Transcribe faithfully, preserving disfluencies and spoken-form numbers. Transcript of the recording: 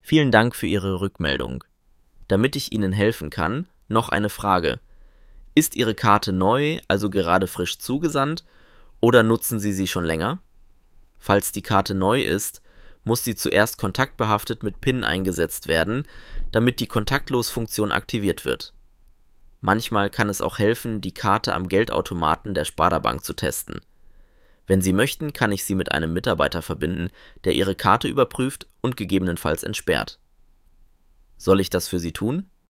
Vielen Dank für Ihre Rückmeldung. Damit ich Ihnen helfen kann, noch eine Frage. Ist Ihre Karte neu, also gerade frisch zugesandt, oder nutzen Sie sie schon länger? Falls die Karte neu ist, muss sie zuerst kontaktbehaftet mit PIN eingesetzt werden, damit die Kontaktlos-Funktion aktiviert wird. Manchmal kann es auch helfen, die Karte am Geldautomaten der Sparda-Bank zu testen. Wenn Sie möchten, kann ich Sie mit einem Mitarbeiter verbinden, der Ihre Karte überprüft und gegebenenfalls entsperrt. Soll ich das für Sie tun?